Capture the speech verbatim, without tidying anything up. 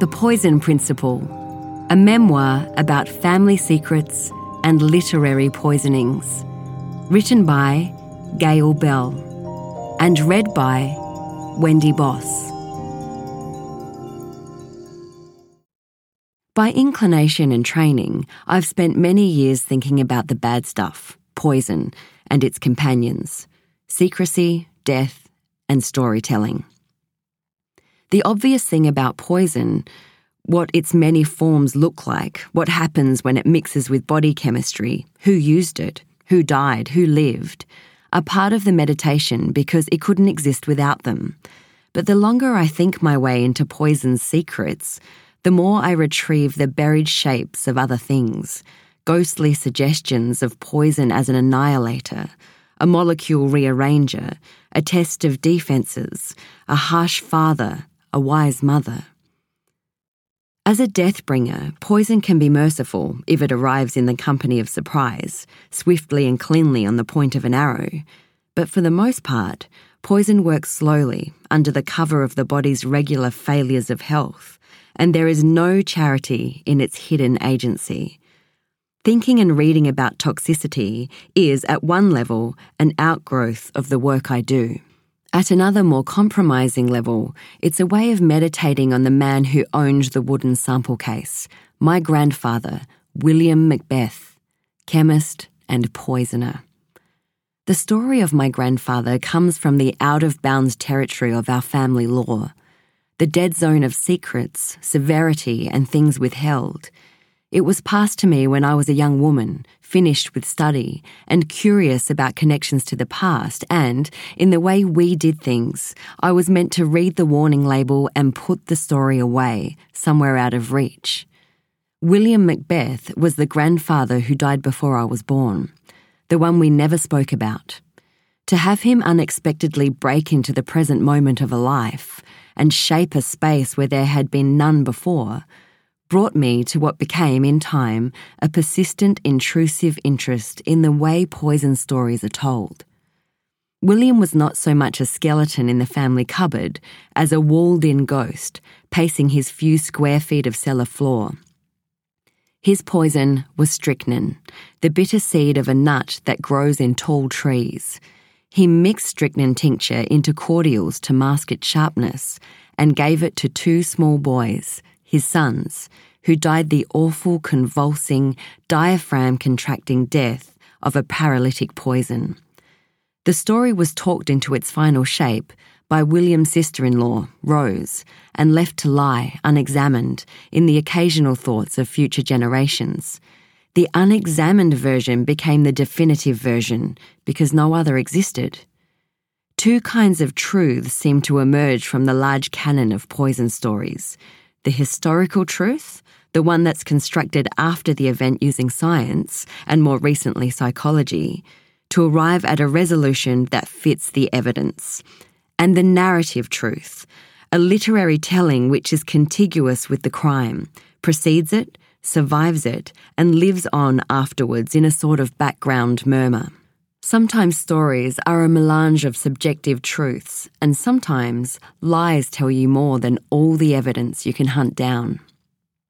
The Poison Principle, a memoir about family secrets and literary poisonings, written by Gail Bell and read by Wendy Boss. By inclination and training, I've spent many years thinking about the bad stuff, poison, and its companions, secrecy, death, and storytelling. The obvious thing about poison, what its many forms look like, what happens when it mixes with body chemistry, who used it, who died, who lived, are part of the meditation because it couldn't exist without them. But the longer I think my way into poison's secrets, the more I retrieve the buried shapes of other things, ghostly suggestions of poison as an annihilator, a molecule rearranger, a test of defences, a harsh father, a wise mother. As a death-bringer, poison can be merciful if it arrives in the company of surprise, swiftly and cleanly on the point of an arrow. But for the most part, poison works slowly, under the cover of the body's regular failures of health, and there is no charity in its hidden agency. Thinking and reading about toxicity is, at one level, an outgrowth of the work I do. At another, more compromising level, it's a way of meditating on the man who owned the wooden sample case, my grandfather, William Macbeth, chemist and poisoner. The story of my grandfather comes from the out-of-bounds territory of our family law, the dead zone of secrets, severity, and things withheld. It was passed to me when I was a young woman, finished with study, and curious about connections to the past, and, in the way we did things, I was meant to read the warning label and put the story away, somewhere out of reach. William Macbeth was the grandfather who died before I was born, the one we never spoke about. To have him unexpectedly break into the present moment of a life and shape a space where there had been none before brought me to what became, in time, a persistent, intrusive interest in the way poison stories are told. William was not so much a skeleton in the family cupboard as a walled-in ghost, pacing his few square feet of cellar floor. His poison was strychnine, the bitter seed of a nut that grows in tall trees. He mixed strychnine tincture into cordials to mask its sharpness and gave it to two small boys, his sons, who died the awful, convulsing, diaphragm-contracting death of a paralytic poison. The story was talked into its final shape by William's sister-in-law, Rose, and left to lie, unexamined, in the occasional thoughts of future generations. The unexamined version became the definitive version because no other existed. Two kinds of truths seem to emerge from the large canon of poison stories. The historical truth, the one that's constructed after the event using science, and more recently psychology, to arrive at a resolution that fits the evidence. And the narrative truth, a literary telling which is contiguous with the crime, precedes it, survives it, and lives on afterwards in a sort of background murmur. Sometimes stories are a melange of subjective truths, and sometimes lies tell you more than all the evidence you can hunt down.